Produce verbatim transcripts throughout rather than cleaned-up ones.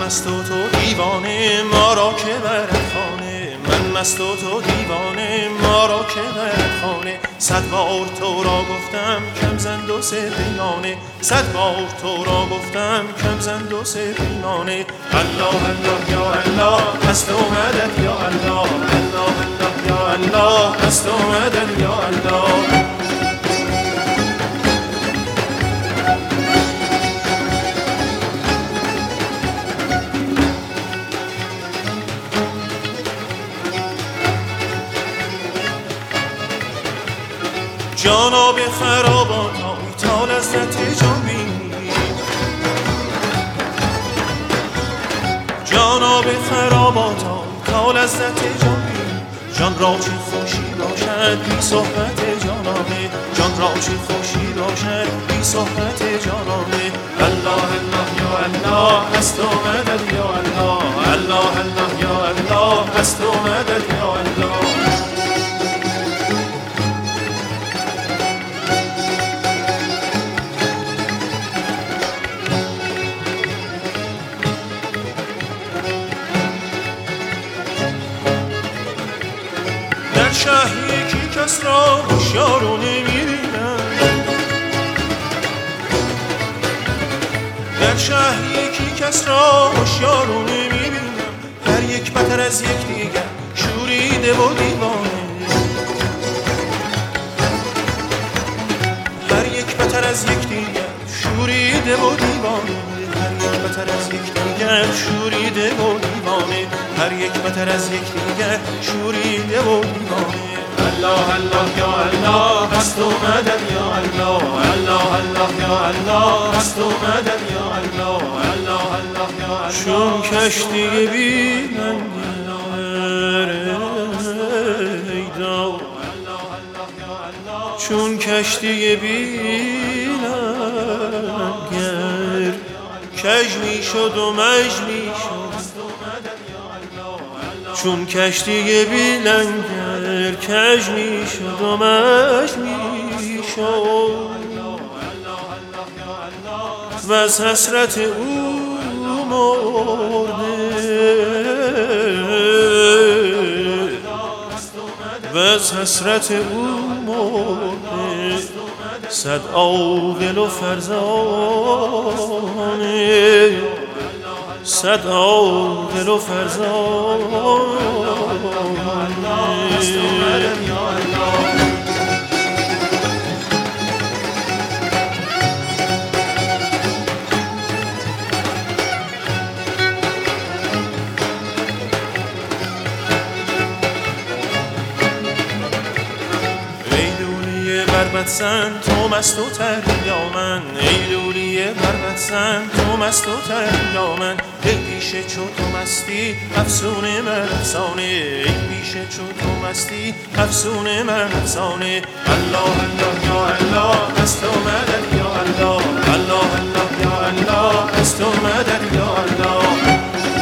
مست و تو دیوانه ما را که برد خانه، من مست و تو دیوانه ما را که برد خانه. صد بار تو را گفتم کم زن دو سه پیمانه، صد بار تو را گفتم کم زن دو سه پیمانه. الله الله یا الله از تو مدد یا الله، الله الله یا الله از تو مدد یا الله. جانا به خرابات تا لذت جان بینی، جانا به خرابات تا لذت جان بینی. جان را چه خوشی باشد بی صحبت جانانه، جان را چه خوشی باشد بی صحبت جانانه. الله الله یا الله از تو مدد یا الله، الله الله یا الله از تو مدد یا الله. در شهر یکی کس را هوشیار رو نمی‌بینم، در شهر یکی کس را هوشیار رو نمی‌بینم. هر یک بتر از یک دیگر شوریده و دیوانه، هر یک بتر از یک دیگر شوریده و دیوانه، هر یک بتر از یک دیگر شوریده و دیوانه، هر یک بتر از یک دیگر شوریده و دیوانه. الله الله یا الله از تو مدد یا الله، الله الله یا الله از تو مدد یا الله، الله الله یا الله. چون کشتی بی لنگر ایدا، چون کشتی بی لنگر کج می شد و مج می شد، چون کشتی بی لنگر کج می شد و مج می شد. و از حسرت او مرده، و از حسرت او مرده. صد عاقل و فرزانه، صد عاقل و فرزانه. بربت زن تو مست و تریا من، ای لولی بربت زن تو مست و تریا من. ای پیشه چو تو مستی افسونه من افسانه، ای پیشه چو تو مستی افسونه من افسانه. الله الله یا الله از تو مدد یا الله، الله الله یا الله از تو مدد یا الله.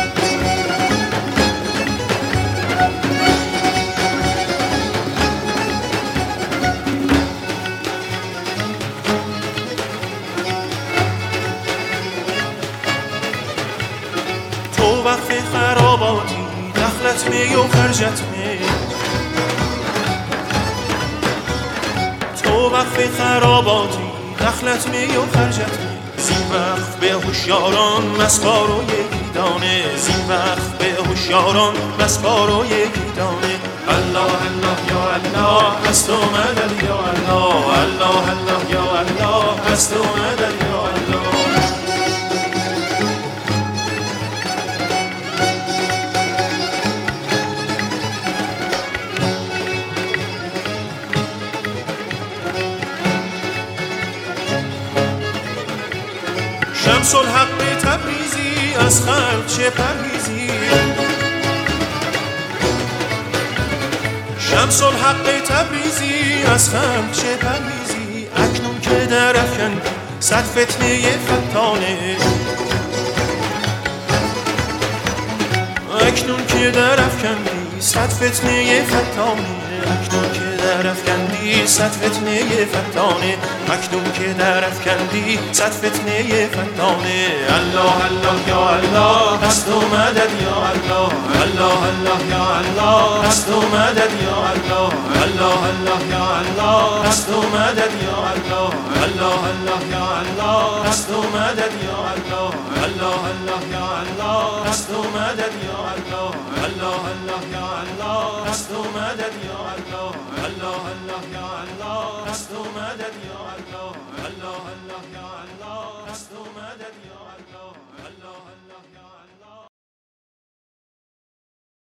تو وقت خراباتی دخلت می و خرجت می، تو وقت خراباتی دخلت می و خرجت می. زین وقت به هوشیاران مسپار و یکی دانه، زین وقت به هوشیاران مسپار و یکی دانه. الله الله یا الله از تو مدد یا الله، الله الله یا الله از تو مدد یا الله. شمس الحق تبریزی از خلق چه پرهیزی، شمس الحق تبریزی از خلق چه پرهیزی. اکنون که در افکندی صد فتنه فتانه، اکنون که در افکندی صد فتنه فتانه، اکنون که در افکندی صد فتنه فتانه. اکنون که در افکندی صد فتنه فتانه. الله الله یا الله دست و مدد یا الله. الله الله یا الله دست و مدد یا الله. الله الله یا الله دست و مدد یا الله. الله الله یا الله دست و مدد یا الله. الله الله یا الله دست و مدد یا الله. الله الله یا الله دست و مدد یا الله. الله الله یا الله دست و مدد یا الله. الله الله یا الله دست و مدد یا الله. الله الله یا